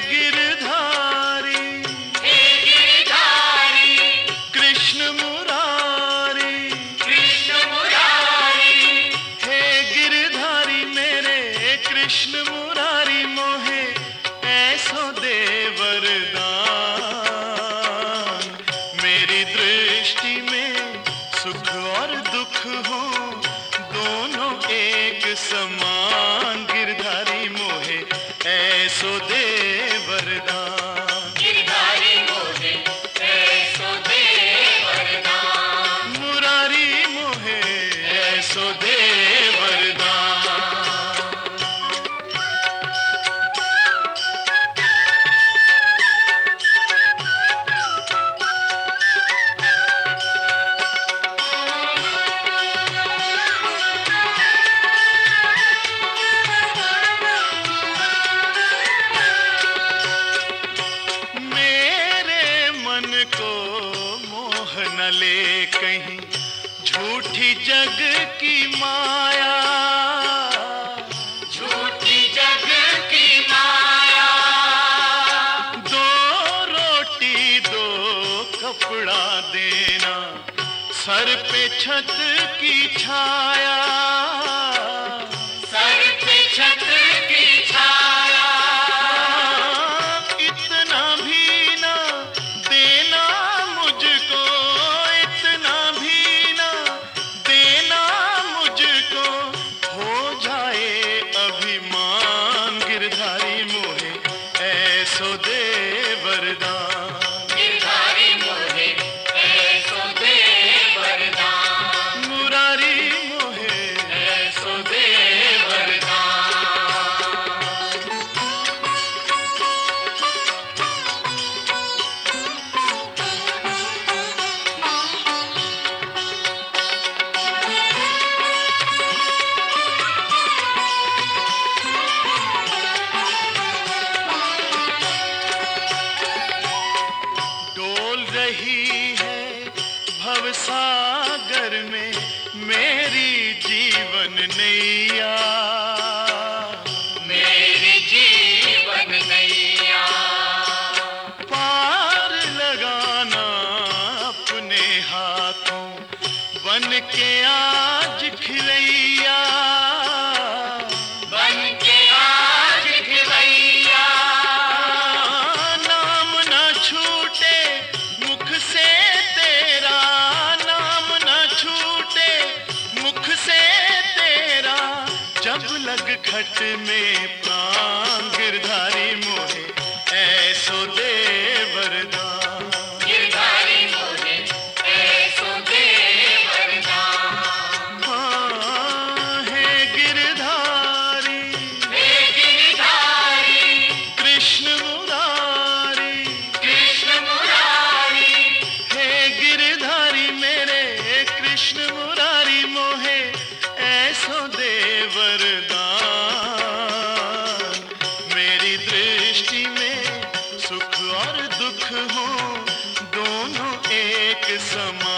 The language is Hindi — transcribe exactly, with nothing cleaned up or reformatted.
गिरधारी, हे गिरधारी, कृष्ण मुरारी, कृष्ण मुरारी, हे गिरधारी मेरे कृष्ण मुरारी मोहे ऐसो दे वरदान। मेरी दृष्टि में सुख और दुख हो दोनों एक समान। गिरधारी मोहे ऐसो दे वरदान। गिरधारी मोहे ऐसो दे वरदान। मुरारी मोहे ऐसो दे वरदान। न ले कहीं झूठी जग की माया, झूठी जग की माया। दो रोटी दो कपड़ा देना, सर पे छत की छाया, सर पे छत की छाया। इतना भी ना देना मुझको, इतना भी ना देना मुझको, हो जाए अभिमान। गिरधारी मोहे ऐसो दे वरदान। गिरधारी मोहे ऐसो दे वरदान। मुरारी मोहे ऐसो दे वरदान। डोल रही है भवसागर में मेरी जीवन नैया, मेरी जीवन नैया। पार लगाना अपने हाथों बन के आज खिलैया, बन के आज खिलैया। नाम न छूटे मुख से तेरा, नाम न छूटे मुख से तेरा, जब लग खट में प्राण। गिरधारी मोहे ऐसो दे वरदान। गिरधारी मोहे ऐसो दे वरदान। हाँ, हे गिरधारी, हे गिरधारी, कृष्ण मुरारी, कृष्ण मुरारी, हे गिरधारी मेरे कृष्ण मुरारी मोहे ऐसो दे वरदान। मेरी दृष्टि में सुख और दुख हो दोनों एक समान।